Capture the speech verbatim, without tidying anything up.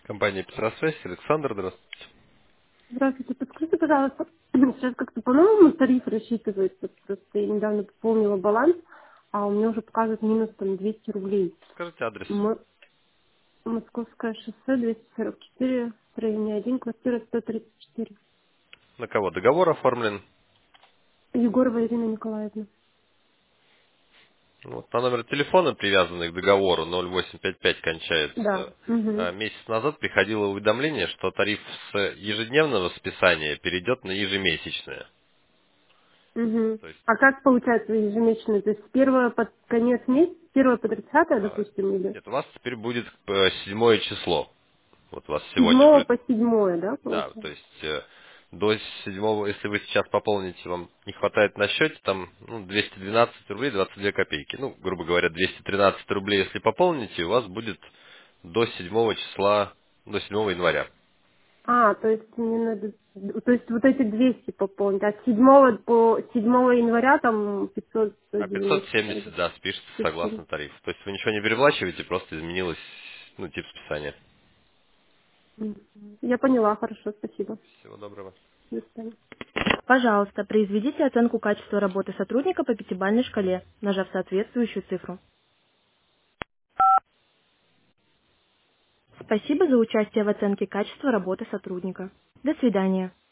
Компания «Петросвязь», Александр, здравствуйте. Здравствуйте, подскажите, пожалуйста, сейчас как-то по-новому тариф рассчитывается, просто я недавно пополнила баланс, а у меня уже показывает минус там двести рублей. Скажите адрес. М- Московское шоссе, двести сорок четыре, строение один, квартира сто тридцать четыре. На кого договор оформлен? Егорова Ирина Николаевна. Вот, на номер телефона, привязанный к договору, ноль восемь пять пять Да. кончается. Угу. А, Месяц назад приходило уведомление, что тариф с ежедневного списания перейдет на ежемесячное. Угу. То есть А как получается ежемесячно? То есть с первого под конец месяца, с первого по тридцатое, а, допустим, или нет, у вас теперь будет э, седьмое число. Вот у вас с сегодня седьмого будет. по седьмое, да, Да, получается? то есть э, до седьмого, если вы сейчас пополните, вам не хватает на счете, там ну, двести двенадцать рублей двадцать две копейки. Ну, грубо говоря, двести тринадцать рублей, если пополните, у вас будет до седьмого числа, до седьмого января. А, то есть мне надо, то есть вот эти двести пополнить, а с седьмого по седьмого января там пятьсот А девяносто, пятьсот да, семьдесят, да, спишется пятьсот. согласно тарифу. То есть вы ничего не переплачиваете, просто изменилось, ну, тип списания. Мгм. Я поняла, хорошо, спасибо. Всего доброго. До свидания. Пожалуйста, произведите оценку качества работы сотрудника по пятибалльной шкале, нажав соответствующую цифру. Спасибо за участие в оценке качества работы сотрудника. До свидания.